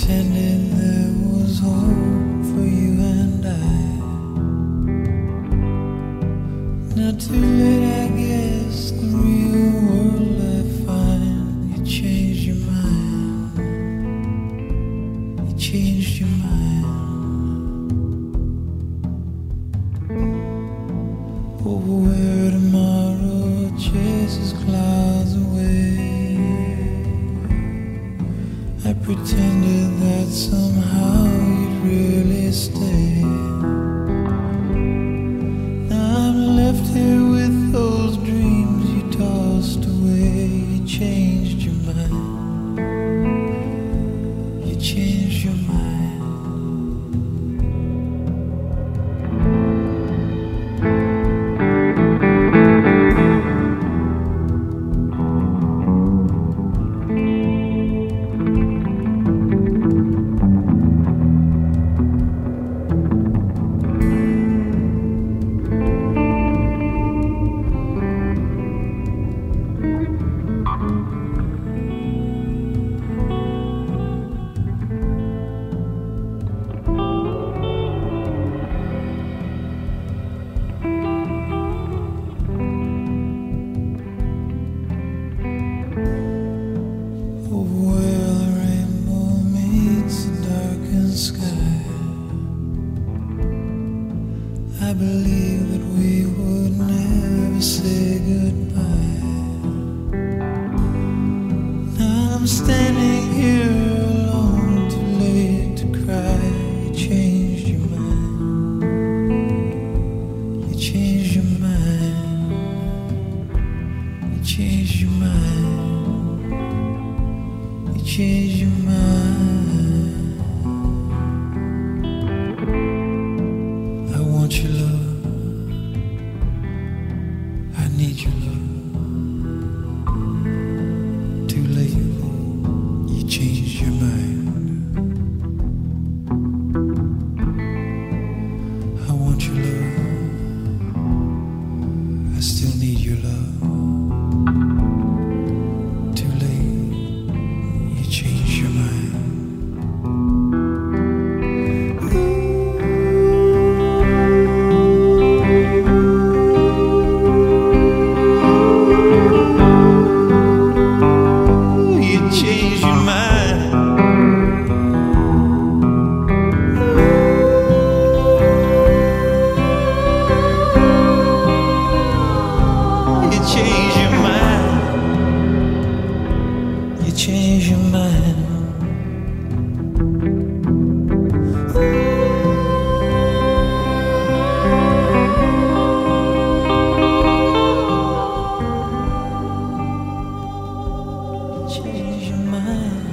pretended there was hope for you and I. Now too late, I guess, the real world I find. You changed your mind. You changed your mind. Oh, where tomorrow chases clouds away, I pretended that somehow you'd really stay. Now I'm left here with those dreams you tossed away. You changed your mind. You changed your mind. I believe that we would never say goodbye. Now I'm standing here alone, too late to cry. You changed your mind. You changed your mind. You changed your mind. You changed your mind. I want your love, I need your love. Too late, you changed your mind. I want your love, I still need your love. Too late, you changed your mind. Change your mind. Change your mind.